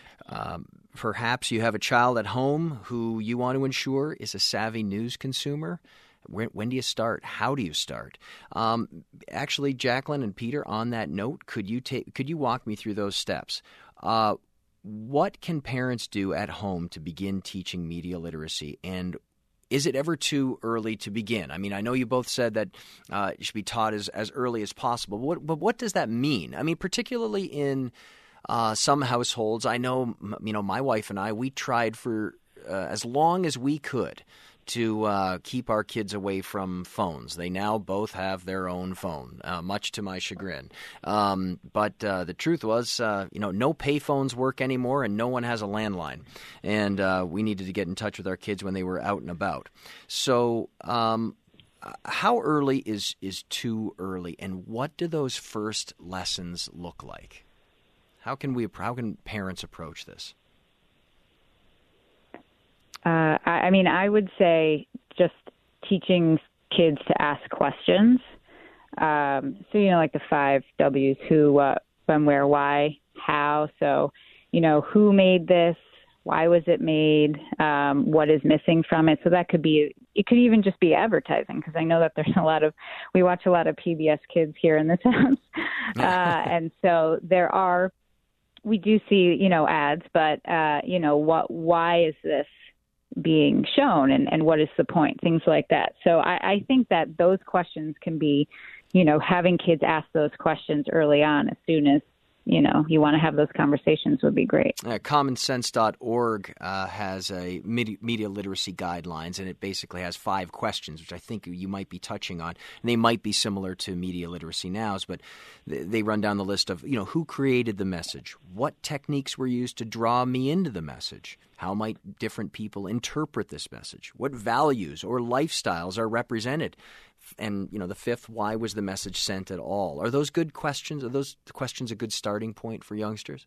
[SPEAKER 1] Um, perhaps you have a child at home who you want to ensure is a savvy news consumer. When, when do you start? How do you start? Um, actually, Jacqueline and Peter, on that note, could you take could you walk me through those steps? Uh, what can parents do at home to begin teaching media literacy, and is it ever too early to begin? I mean, I know you both said that uh, it should be taught as, as early as possible, but what, but what does that mean? I mean, particularly in uh, some households, I know, you know, my wife and I, we tried for uh, as long as we could to uh, keep our kids away from phones. They now both have their own phone, uh, much to my chagrin. Um, but uh, the truth was, uh, you know, no pay phones work anymore, and no one has a landline. And uh, we needed to get in touch with our kids when they were out and about. So um, how early is, is too early, and what do those first lessons look like? How can we? How can parents approach this?
[SPEAKER 2] Uh, I, I mean, I would say just teaching kids to ask questions. Um, so, you know, like the five W's: who, what, when, where, why, how. So, you know, who made this? Why was it made? Um, what is missing from it? So that could be, it could even just be advertising, because I know that there's a lot of, we watch a lot of P B S Kids here in this house. uh, and so there are, we do see, you know, ads, but, uh, you know, what, why is this being shown, and, and what is the point, things like that. So I, I think that those questions can be, you know, having kids ask those questions early on, as soon as, you know, you want to have those conversations, would be great.
[SPEAKER 1] Uh, common sense dot org uh, has a media, media literacy guidelines, and it basically has five questions, which I think you might be touching on. And they might be similar to Media Literacy Now's, but th- they run down the list of, you know, who created the message? What techniques were used to draw me into the message? How might different people interpret this message? What values or lifestyles are represented? And, you know, the fifth, why was the message sent at all? Are those good questions? Are those questions a good starting point for youngsters?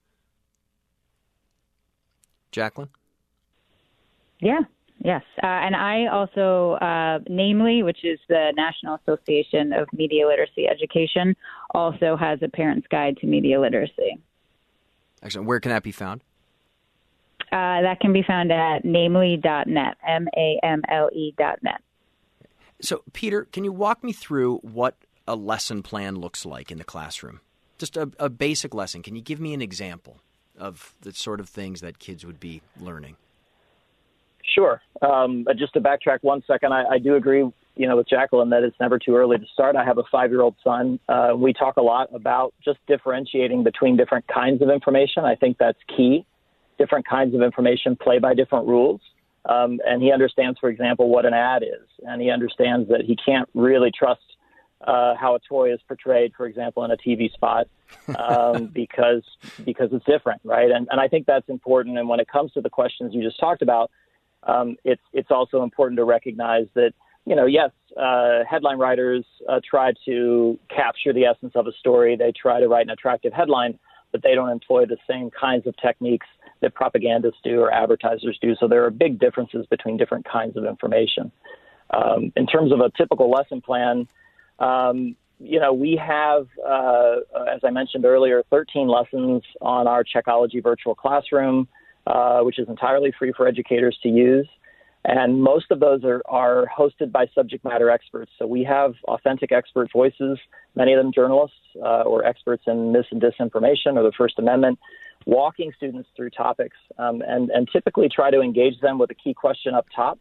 [SPEAKER 1] Jacqueline?
[SPEAKER 2] Yeah, yes. Uh, and I also, uh, NAMELY, which is the National Association of Media Literacy Education, also has a parent's guide to media literacy.
[SPEAKER 1] Excellent. Where can that be found?
[SPEAKER 2] Uh, that can be found at namely dot net, M A M L E dot net.
[SPEAKER 1] So, Peter, can you walk me through what a lesson plan looks like in the classroom? Just a, a basic lesson. Can you give me an example of the sort of things that kids would be learning?
[SPEAKER 3] Sure. Um, just to backtrack one second, I, I do agree, you know, with Jacqueline that it's never too early to start. I have a five-year-old son. Uh, we talk a lot about just differentiating between different kinds of information. I think that's key. Different kinds of information play by different rules. Um, and he understands, for example, what an ad is. And he understands that he can't really trust uh, how a toy is portrayed, for example, in a T V spot, um, because because it's different, right? And, and I think that's important. And when it comes to the questions you just talked about, um, it's it's also important to recognize that, you know, yes, uh, headline writers uh, try to capture the essence of a story. They try to write an attractive headline, but they don't employ the same kinds of techniques that propagandists do or advertisers do. So there are big differences between different kinds of information. Um, in terms of a typical lesson plan, um, you know, we have, uh, as I mentioned earlier, thirteen lessons on our Checkology virtual classroom, uh, which is entirely free for educators to use. And most of those are, are hosted by subject matter experts. So we have authentic expert voices, many of them journalists uh, or experts in mis and disinformation or the First Amendment, walking students through topics um, and, and typically try to engage them with a key question up top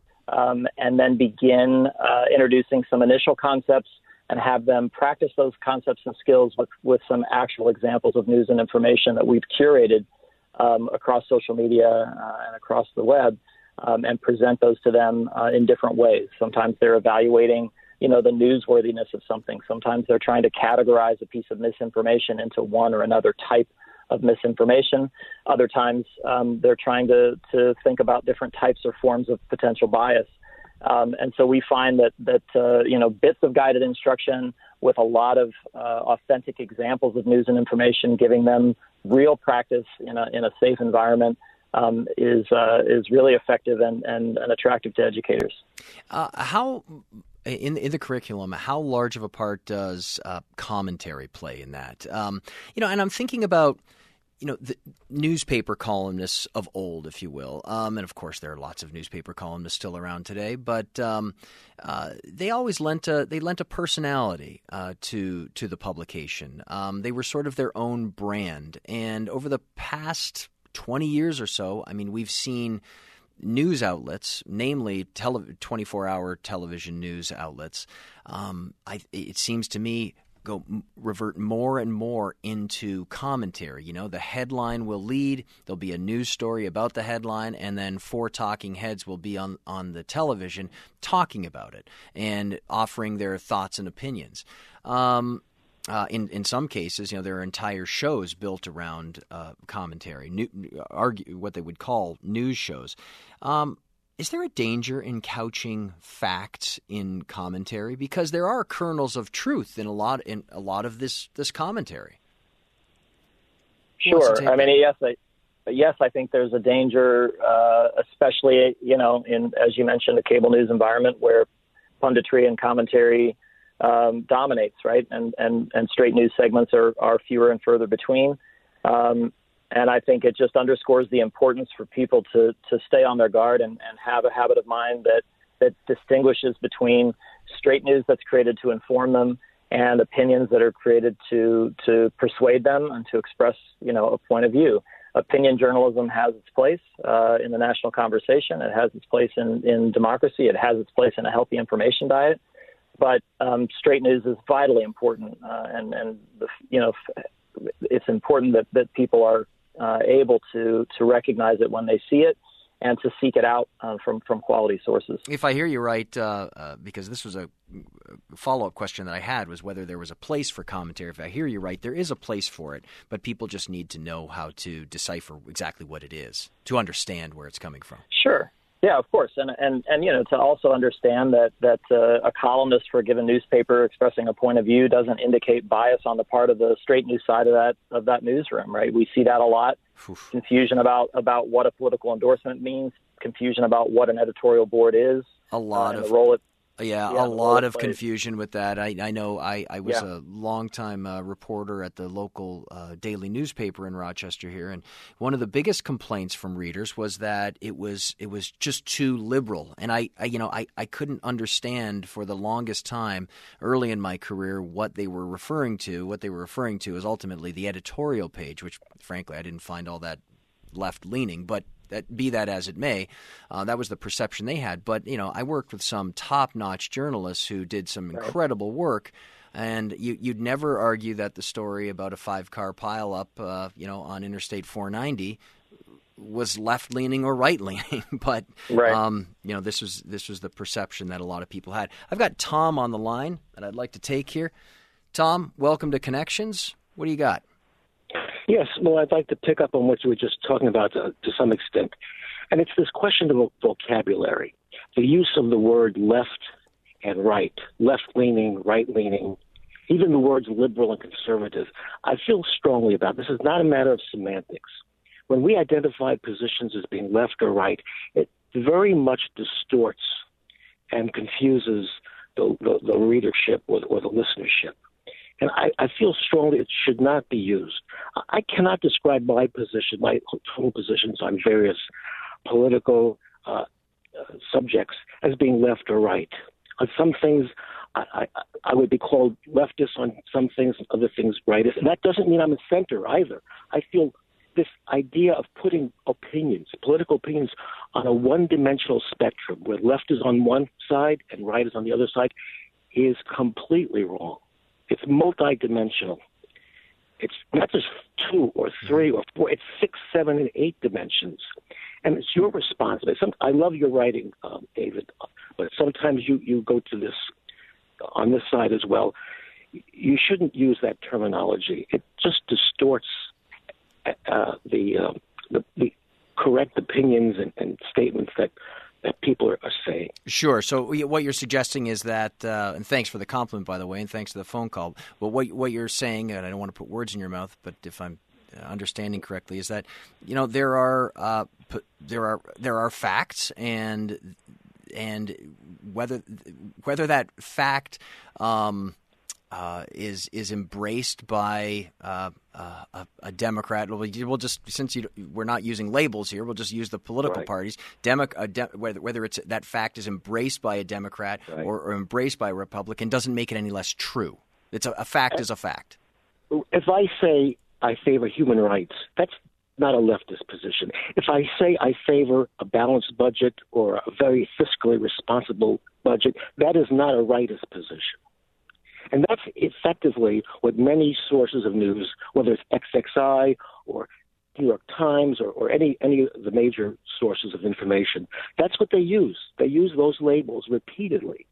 [SPEAKER 3] um, and then begin uh, introducing some initial concepts and have them practice those concepts and skills with, with some actual examples of news and information that we've curated um, across social media uh, and across the web. Um, and present those to them uh, in different ways. Sometimes they're evaluating, you know, the newsworthiness of something. Sometimes they're trying to categorize a piece of misinformation into one or another type of misinformation. Other times um, they're trying to, to think about different types or forms of potential bias. Um, and so we find that, that uh, you know, bits of guided instruction with a lot of uh, authentic examples of news and information, giving them real practice in a, in a safe environment, Um, is uh, is really effective and, and, and attractive to educators.
[SPEAKER 1] Uh, how in in the curriculum, how large of a part does uh, commentary play in that? Um, you know, and I'm thinking about you know the newspaper columnists of old, if you will, um, and of course there are lots of newspaper columnists still around today. But um, uh, they always lent a they lent a personality uh, to to the publication. Um, they were sort of their own brand, and over the past twenty years or so, I mean, we've seen news outlets, namely tele- twenty-four hour television news outlets, um, I, it seems to me, go revert more and more into commentary. You know, the headline will lead, there'll be a news story about the headline, and then four talking heads will be on, on the television talking about it and offering their thoughts and opinions. Um Uh, in in some cases, you know, there are entire shows built around uh, commentary, new, argue, what they would call news shows. Um, is there a danger in couching facts in commentary? Because there are kernels of truth in a lot in a lot of this this commentary.
[SPEAKER 3] Sure. I mean, yes, I, yes, I think there's a danger, uh, especially you know, in as you mentioned, the cable news environment where punditry and commentary Um, dominates, right? And, and, and straight news segments are, are fewer and further between. Um, and I think it just underscores the importance for people to, to stay on their guard and, and have a habit of mind that, that distinguishes between straight news that's created to inform them and opinions that are created to, to persuade them and to express, you know, a point of view. Opinion journalism has its place uh, in the national conversation. It has its place in, in democracy. It has its place in a healthy information diet. But um, straight news is vitally important, uh, and and the, you know it's important that, that people are uh, able to to recognize it when they see it, and to seek it out uh, from from quality sources.
[SPEAKER 1] If I hear you right, uh, uh, because this was a follow-up question that I had, was whether there was a place for commentary. If I hear you right, there is a place for it, but people just need to know how to decipher exactly what it is to understand where it's coming from.
[SPEAKER 3] Sure. Yeah, of course, and and and you know, to also understand that that uh, a columnist for a given newspaper expressing a point of view doesn't indicate bias on the part of the straight news side of that of that newsroom, right? We see that a lot. Oof. Confusion about about what a political endorsement means, confusion about what an editorial board is,
[SPEAKER 1] a lot
[SPEAKER 3] uh,
[SPEAKER 1] of
[SPEAKER 3] the role it.
[SPEAKER 1] Yeah, yeah, a lot of confusion with that. I, I know I, I was yeah. a longtime uh, reporter at the local uh, daily newspaper in Rochester here, and one of the biggest complaints from readers was that it was it was just too liberal. And I, I you know, I, I couldn't understand for the longest time early in my career what they were referring to. What they were referring to is ultimately the editorial page, which frankly I didn't find all that left-leaning, but that be that as it may, uh, that was the perception they had. But, you know, I worked with some top-notch journalists who did some incredible work, and you, you'd never argue that the story about a five-car pileup, uh, you know, on Interstate four ninety was left-leaning or right-leaning. But,
[SPEAKER 3] right.
[SPEAKER 1] um, you know, this was this was the perception that a lot of people had. I've got Tom on the line that I'd like to take here. Tom, welcome to Connections. What do you got?
[SPEAKER 6] Yes, well, I'd like to pick up on what you were just talking about to, to some extent. And it's this question of vocabulary, the use of the word left and right, left-leaning, right-leaning, even the words liberal and conservative. I feel strongly about this. It's not a matter of semantics. When we identify positions as being left or right, it very much distorts and confuses the, the, the readership or, or the listenership. And I, I feel strongly it should not be used. I cannot describe my position, my total positions on various political uh, uh, subjects as being left or right. On some things, I, I, I would be called leftist. On some things, other things, rightist. And that doesn't mean I'm a center either. I feel this idea of putting opinions, political opinions, on a one-dimensional spectrum where left is on one side and right is on the other side is completely wrong. It's multidimensional. It's not just two or three or four. It's six, seven, and eight dimensions. And it's your responsibility. Some, I love your writing, um, David, but sometimes you, you go to this on this side as well. You shouldn't use that terminology. It just distorts uh, the, uh, the the correct opinions and, and statements that that people are, are saying.
[SPEAKER 1] Sure. So what you're suggesting is that, uh, and thanks for the compliment, by the way, and thanks for the phone call. But what what you're saying, and I don't want to put words in your mouth, but if I'm understanding correctly, is that you know there are uh, there are there are facts, and and whether whether that fact um, uh, is is embraced by uh, uh, a, a Democrat. We'll just since you, we're not using labels here, we'll just use the political
[SPEAKER 6] right.
[SPEAKER 1] parties. Demo, uh, de, whether whether it's that fact is embraced by a Democrat
[SPEAKER 6] right.
[SPEAKER 1] or, or embraced by a Republican doesn't make it any less true. It's a, a fact is a fact.
[SPEAKER 6] If I say I favor human rights, that's not a leftist position. If I say I favor a balanced budget or a very fiscally responsible budget, that is not a rightist position. And that's effectively what many sources of news, whether it's X X I or New York Times or, or any, any of the major sources of information, that's what they use. They use those labels repeatedly.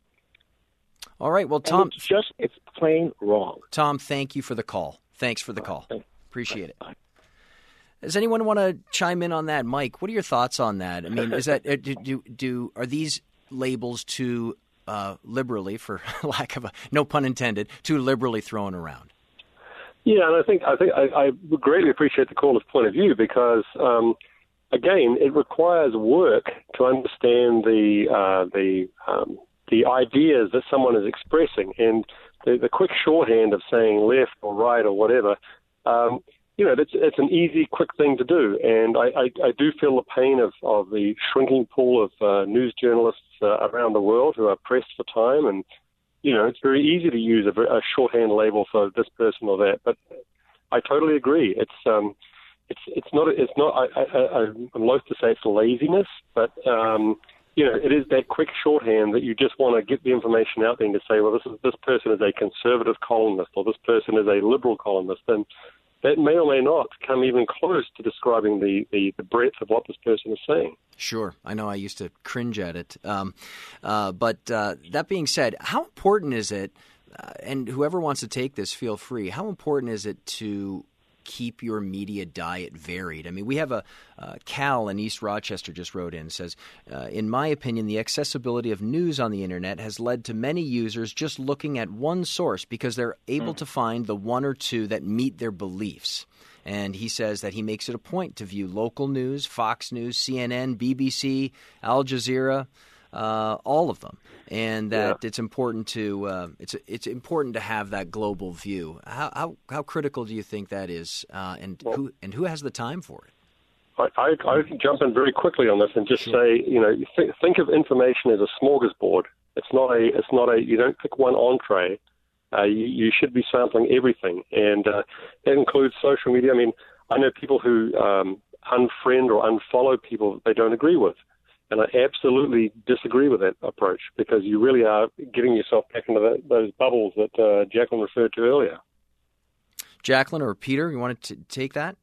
[SPEAKER 1] All right. Well, Tom,
[SPEAKER 6] and it's just it's plain wrong.
[SPEAKER 1] Tom, thank you for the call. Thanks for the
[SPEAKER 6] All
[SPEAKER 1] call.
[SPEAKER 6] Right,
[SPEAKER 1] Appreciate it.
[SPEAKER 6] Bye.
[SPEAKER 1] Does anyone want to chime in on that, Mike? What are your thoughts on that? I mean, is that do do, do are these labels too uh, liberally, for lack of a no pun intended, too liberally thrown around?
[SPEAKER 4] Yeah, and I think I think I, I greatly appreciate the caller's point of view because, um, again, it requires work to understand the uh, the um, the ideas that someone is expressing, and the, the quick shorthand of saying left or right or whatever. Um, You know, it's, it's an easy, quick thing to do. And I, I, I do feel the pain of, of the shrinking pool of uh, news journalists uh, around the world who are pressed for time. And, you know, it's very easy to use a, a shorthand label for this person or that. But I totally agree. It's um, it's it's not, it's not I, I, I'm loath to say it's laziness, but, um, you know, it is that quick shorthand that you just want to get the information out there and to say, well, this is this person is a conservative columnist or this person is a liberal columnist. And that may or may not come even close to describing the, the, the breadth of what this person is saying.
[SPEAKER 1] Sure. I know I used to cringe at it. Um, uh, but uh, that being said, how important is it, uh, and whoever wants to take this, feel free, how important is it to keep your media diet varied? I mean, we have a uh, Cal in East Rochester just wrote in, says, uh, in my opinion, the accessibility of news on the internet has led to many users just looking at one source because they're able mm. to find the one or two that meet their beliefs. And he says that he makes it a point to view local news, Fox News, C N N, B B C, Al Jazeera, Uh, all of them, and that yeah. it's important to uh, it's it's important to have that global view. How how, how critical do you think that is, uh, and well, who and who has the time for it?
[SPEAKER 4] I, I, I jump in very quickly on this and just sure. say, you know, th- think of information as a smorgasbord. It's not a it's not a you don't pick one entree. Uh, you, you should be sampling everything, and uh, that includes social media. I mean, I know people who um, unfriend or unfollow people they don't agree with. And I absolutely disagree with that approach because you really are getting yourself back into the, those bubbles that uh, Jacqueline referred to earlier.
[SPEAKER 1] Jacqueline or Peter, you want to take that?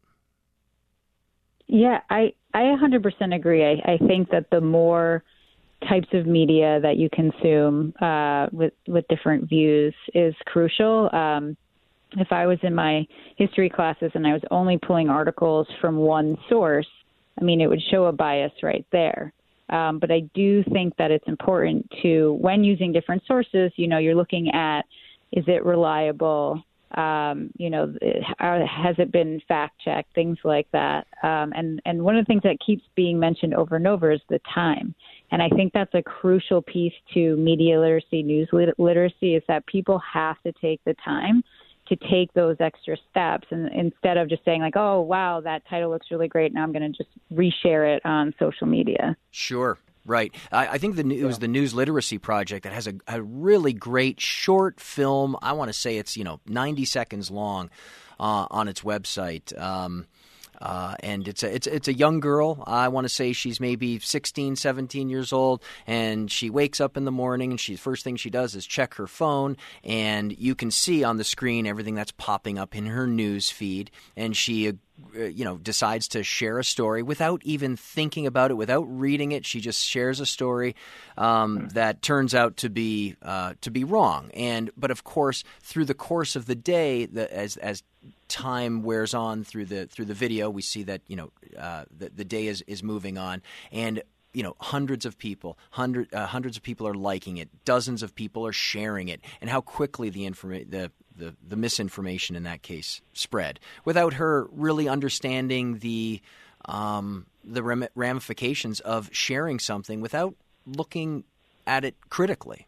[SPEAKER 2] Yeah, I, I one hundred percent agree. I, I think that the more types of media that you consume uh, with, with different views is crucial. Um, if I was in my history classes and I was only pulling articles from one source, I mean, it would show a bias right there. Um, but I do think that it's important to, when using different sources, you know, you're looking at, is it reliable? Um, you know, has it been fact-checked? Things like that. Um, and, and one of the things that keeps being mentioned over and over is the time. And I think that's a crucial piece to media literacy, news lit- literacy, is that people have to take the time to take those extra steps, and instead of just saying like, oh, wow, that title looks really great, now I'm going to just reshare it on social media.
[SPEAKER 1] Sure. Right. I, I think the, it was the News Literacy Project that has a, a really great short film. I want to say it's, you know, ninety seconds long uh, on its website. Um, uh, and it's a, it's, it's a young girl. I want to say she's maybe sixteen, seventeen years old, and she wakes up in the morning, and she first thing she does is check her phone, and you can see on the screen everything that's popping up in her news feed, and she uh, you know, decides to share a story without even thinking about it, without reading it. She just shares a story um, that turns out to be uh, to be wrong. And but of course, through the course of the day, the, as as time wears on through the through the video, we see that you know uh, the the day is is moving on, and you know, hundreds of people, hundred, uh, hundreds of people are liking it, dozens of people are sharing it, and how quickly the informa- the, the the misinformation in that case spread without her really understanding the um, the ram- ramifications of sharing something without looking at it critically.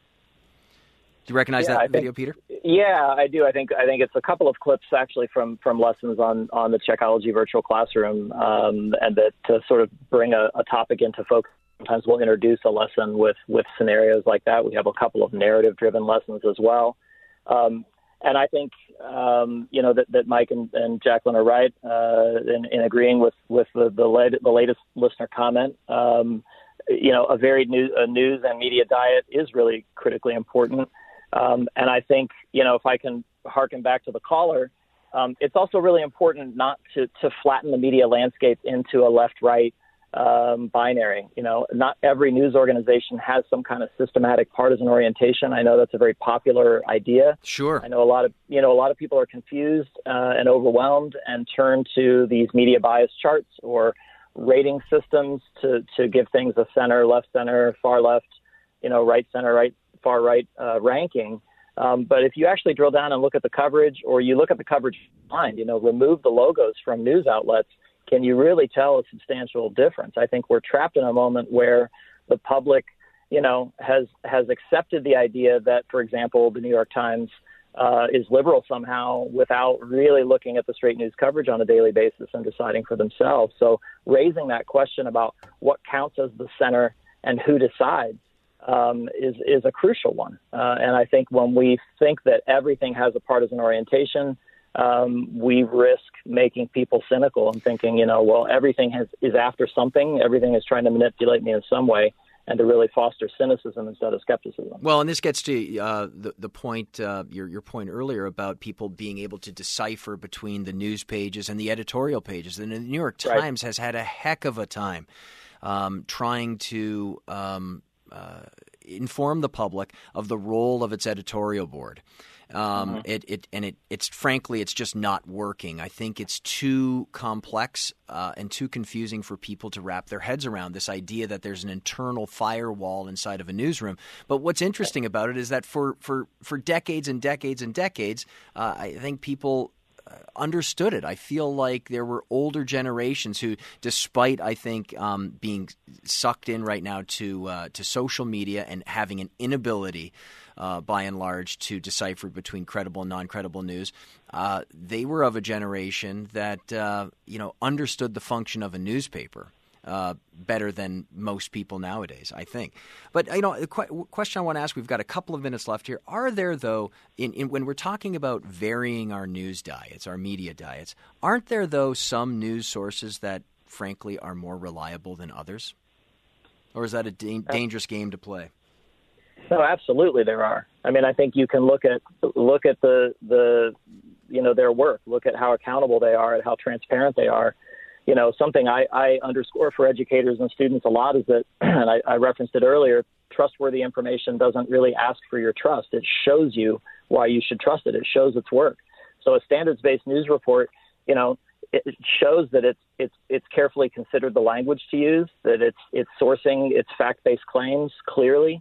[SPEAKER 1] Do you recognize
[SPEAKER 3] yeah,
[SPEAKER 1] that
[SPEAKER 3] I
[SPEAKER 1] video,
[SPEAKER 3] think,
[SPEAKER 1] Peter?
[SPEAKER 3] Yeah, I do. I think I think it's a couple of clips actually from, from lessons on, on the Checkology virtual classroom, um, and that to sort of bring a, a topic into focus. Sometimes we'll introduce a lesson with, with scenarios like that. We have a couple of narrative-driven lessons as well. Um, and I think, um, you know, that, that Mike and, and Jacqueline are right uh, in, in agreeing with, with the, the, lat- the latest listener comment. Um, you know, a varied news, a news and media diet is really critically important. Um, and I think, you know, if I can harken back to the caller, um, it's also really important not to, to flatten the media landscape into a left-right um, binary. You know, not every news organization has some kind of systematic partisan orientation. I know that's a very popular idea.
[SPEAKER 1] Sure.
[SPEAKER 3] I know a lot of, you know, a lot of people are confused uh, and overwhelmed and turn to these media bias charts or rating systems to, to give things a center, left center, far left, you know, right center, right far right uh, ranking. Um, but if you actually drill down and look at the coverage, or you look at the coverage behind, you know, remove the logos from news outlets, can you really tell a substantial difference? I think we're trapped in a moment where the public, you know, has has accepted the idea that, for example, the New York Times uh, is liberal somehow without really looking at the straight news coverage on a daily basis and deciding for themselves. So raising that question about what counts as the center and who decides Um, is is a crucial one. Uh, and I think when we think that everything has a partisan orientation, um, we risk making people cynical and thinking, you know, well, everything has, is after something. Everything is trying to manipulate me in some way, and to really foster cynicism instead of skepticism.
[SPEAKER 1] Well, and this gets to uh, the the point uh, your your point earlier about people being able to decipher between the news pages and the editorial pages. And the New York Times right. has had a heck of a time um, trying to um, Uh, inform the public of the role of its editorial board. Um, mm-hmm. It, it and it it's frankly it's just not working. I think it's too complex uh, and too confusing for people to wrap their heads around this idea that there's an internal firewall inside of a newsroom. But what's interesting about it is that for for for decades and decades and decades, uh, I think people understood it. I feel like there were older generations who, despite I think um, being sucked in right now to uh, to social media and having an inability, uh, by and large, to decipher between credible and non-credible news, uh, they were of a generation that uh, you know understood the function of a newspaper uh, better than most people nowadays, I think. But, you know, the qu- question I want to ask, we've got a couple of minutes left here. Are there, though, in, in when we're talking about varying our news diets, our media diets, aren't there, though, some news sources that, frankly, are more reliable than others? Or is that a da- dangerous game to play?
[SPEAKER 3] No, absolutely there are. I mean, I think you can look at look at the, the you know, their work, look at how accountable they are and how transparent they are. You know, something I, I underscore for educators and students a lot is that, and I, I referenced it earlier, trustworthy information doesn't really ask for your trust. It shows you why you should trust it. It shows its work. So a standards-based news report, you know, it shows that it's it's it's carefully considered the language to use, that it's it's sourcing its fact-based claims clearly,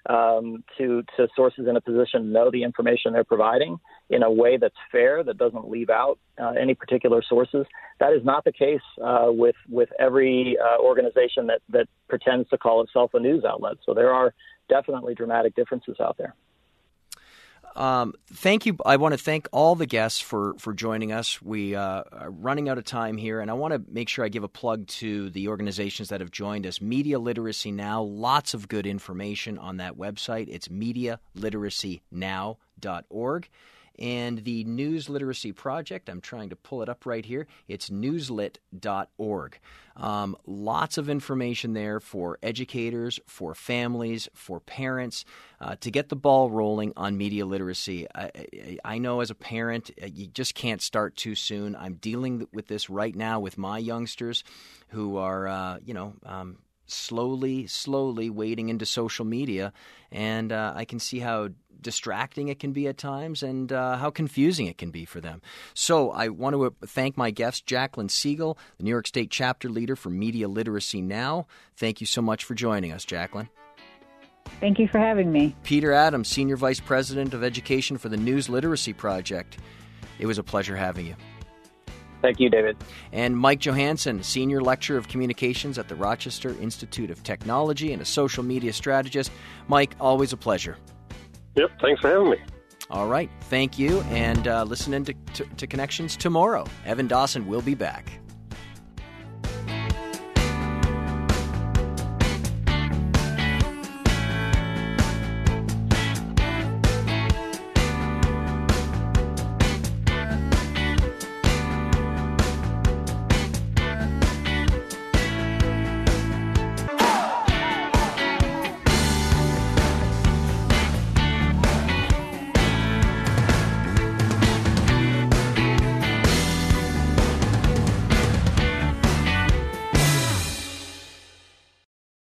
[SPEAKER 3] um, to, to sources in a position to know the information they're providing in a way that's fair, that doesn't leave out uh, any particular sources. That is not the case uh, with with every uh, organization that, that pretends to call itself a news outlet. So there are definitely dramatic differences out there.
[SPEAKER 1] Um, thank you. I want to thank all the guests for, for joining us. We uh, are running out of time here, and I want to make sure I give a plug to the organizations that have joined us. Media Literacy Now, lots of good information on that website. It's media literacy now dot org. And the News Literacy Project, I'm trying to pull it up right here. It's newslit dot org. Um, lots of information there for educators, for families, for parents, uh, to get the ball rolling on media literacy. I, I know as a parent, you just can't start too soon. I'm dealing with this right now with my youngsters who are, uh, you know, um, slowly, slowly wading into social media, and uh, I can see how distracting it can be at times and uh, how confusing it can be for them. So I want to thank my guest, Jacqueline Siegel, the New York State chapter leader for Media Literacy Now. Thank you so much for joining us, Jacqueline.
[SPEAKER 2] Thank you for having me.
[SPEAKER 1] Peter Adams, Senior Vice President of Education for the News Literacy Project. It was a pleasure having you.
[SPEAKER 3] Thank you, David.
[SPEAKER 1] And Mike Johansson, Senior Lecturer of Communications at the Rochester Institute of Technology and a social media strategist. Mike, always a pleasure.
[SPEAKER 4] Yep, thanks for having me.
[SPEAKER 1] All right, thank you, and uh, listen in to, to, to Connections tomorrow. Evan Dawson will be back.